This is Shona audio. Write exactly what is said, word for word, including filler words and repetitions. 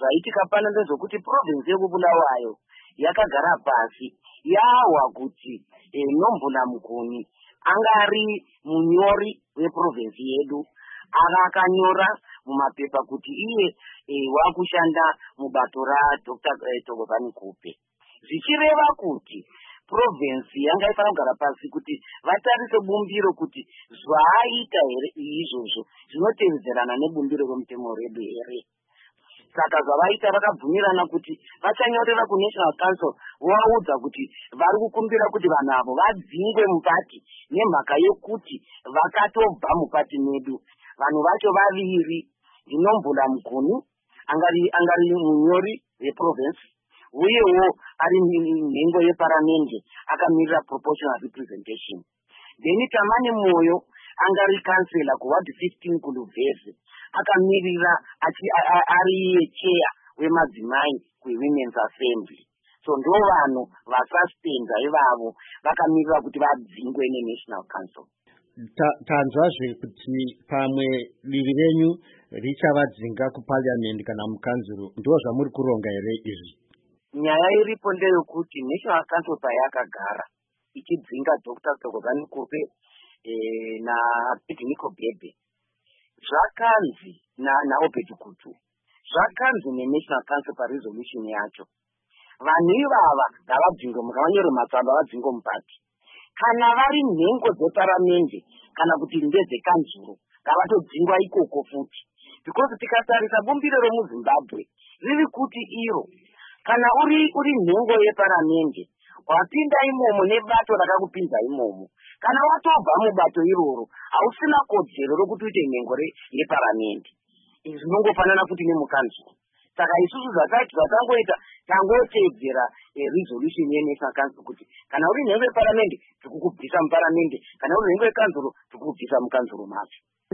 zvaitika pano ndezvokuti province yekubulawayo yakagara pasi yawa kuti e, Nombula Muguni angari munyori weprovince yedu aka akanyora mumapepa kuti iye e, wakushanda mubato raDr Thokozani Kupe, zvichireva kuti province yanga ifana kugara pasi kuti vatarise bumbiro kuti zvaaita here izvozvo zvinotevedzerana nebumbiro remutemo redu here. Saka zvavaita vakabvumirana kuti vachanyorera kuNational Council vovaudza kuti vari kukumbira kuti vanhu avo vadzingwe mupati nemhaka yekuti vakatobva mupati medu. Vanhu vacho vaviri ndiNombula Muguni angari angari munyori weprovince uyewo ari nhengo yeparamende akamirira proportional representation. Then Tamani Moyo angari kansela kuward fifteen kuLuvezi akamirira ari chair wemadzimai kuWomen's Assembly. So ndo vanhu vasuspensa ivavo vakamirira kuti vadzingwe neNational Council. Tanzvazve kuti pamwe divi renyu richavadzinga kuparliament kana mukanzuru, ndo zvamuri kuronga here izvi? Nyaya iripo ndeyekuti National Council payakagara ichidzinga Dr Thokozani Kupe eh, na Pidniko Bebe, zvakanzi na naObed Kutu, zvakanzi neNational Council paresolution yacho vanhu ivava ngavadzingwe, mukavanyore matsamba vadzingwe mupati. Kana vari nhengo dzeparamende kana kuti ndedzekanzuro ngavatodzingwa ikoko futi, because tikatarisa bumbiro remuZimbabwe riri kuti iro kana uri uri nhengo yeparamende wapinda imomo nebato rakakupinza imomo, kana watobva mubato iroro hausina kodzero rokuti uite nhengo yeparamende. Izvi zvinongofanana kuti nemukanzuro. Saka isusu zvatangoita tangotedzera eh, resolution yeNational Council kuti kana uri nhengo yeparamende tikukubvisa muparamende, kana uri nhengo yekanzuro tikukubvisa mukanzuro macho.